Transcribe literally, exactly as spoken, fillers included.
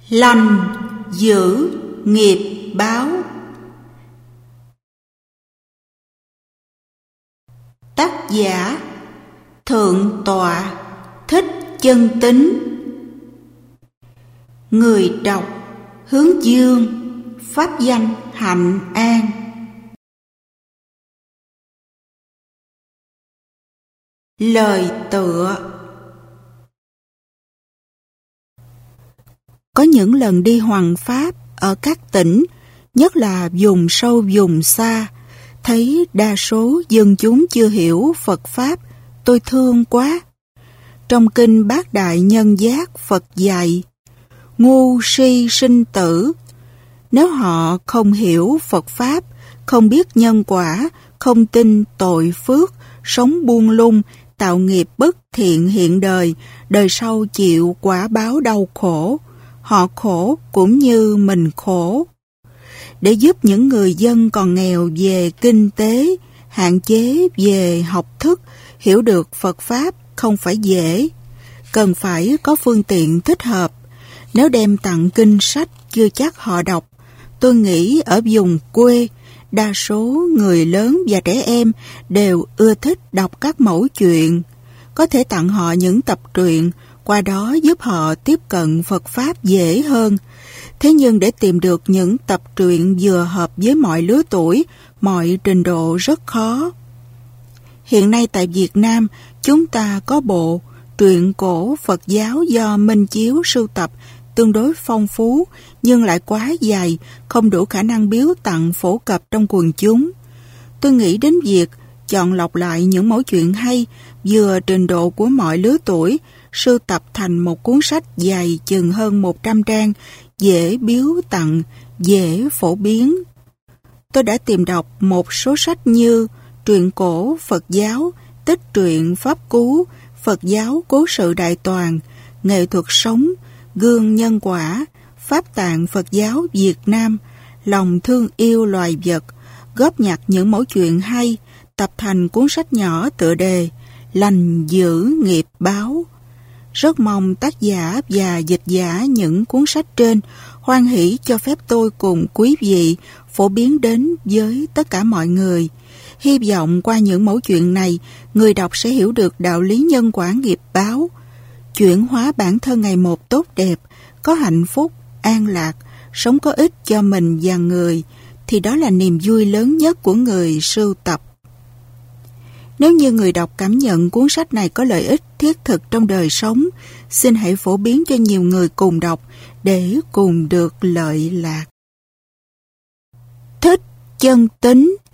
Lành giữ nghiệp báo. Tác giả Thượng tọa Thích Chân Tín. Người đọc Hướng Dương, pháp danh Hạnh An. Lời tựa. Có những lần đi hoằng pháp ở các tỉnh, nhất là vùng sâu vùng xa, thấy đa số dân chúng chưa hiểu Phật Pháp, tôi thương quá. Trong kinh Bát Đại Nhân Giác, Phật dạy, ngu si sinh tử. Nếu họ không hiểu Phật Pháp, không biết nhân quả, không tin tội phước, sống buông lung, tạo nghiệp bất thiện hiện đời, đời sau chịu quả báo đau khổ. Họ khổ cũng như mình khổ. Để giúp những người dân còn nghèo về kinh tế, hạn chế về học thức, hiểu được Phật Pháp không phải dễ. Cần phải có phương tiện thích hợp. Nếu đem tặng kinh sách chưa chắc họ đọc. Tôi nghĩ ở vùng quê, đa số người lớn và trẻ em đều ưa thích đọc các mẩu chuyện. Có thể tặng họ những tập truyện, qua đó giúp họ tiếp cận Phật Pháp dễ hơn. Thế nhưng để tìm được những tập truyện vừa hợp với mọi lứa tuổi, mọi trình độ rất khó. Hiện nay tại Việt Nam, chúng ta có bộ truyện cổ Phật giáo do Minh Chiếu sưu tập tương đối phong phú, nhưng lại quá dài, không đủ khả năng biếu tặng phổ cập trong quần chúng. Tôi nghĩ đến việc chọn lọc lại những mẫu chuyện hay, vừa trình độ của mọi lứa tuổi, sưu tập thành một cuốn sách dài chừng hơn một trăm trang, dễ biếu tặng, dễ phổ biến. Tôi đã tìm đọc một số sách như Truyện cổ Phật giáo, Tích truyện Pháp Cú, Phật giáo Cố sự Đại toàn, Nghệ thuật sống, Gương nhân quả, Pháp tạng Phật giáo Việt Nam, Lòng thương yêu loài vật, góp nhặt những mẫu chuyện hay, tập thành cuốn sách nhỏ tựa đề Lành giữ nghiệp báo. Rất mong tác giả và dịch giả những cuốn sách trên hoan hỷ cho phép tôi cùng quý vị phổ biến đến với tất cả mọi người. Hy vọng qua những mẫu chuyện này, người đọc sẽ hiểu được đạo lý nhân quả nghiệp báo, chuyển hóa bản thân ngày một tốt đẹp, có hạnh phúc, an lạc, sống có ích cho mình và người, thì đó là niềm vui lớn nhất của người sưu tập. Nếu như người đọc cảm nhận cuốn sách này có lợi ích thiết thực trong đời sống, xin hãy phổ biến cho nhiều người cùng đọc để cùng được lợi lạc. Thích Chân Tín.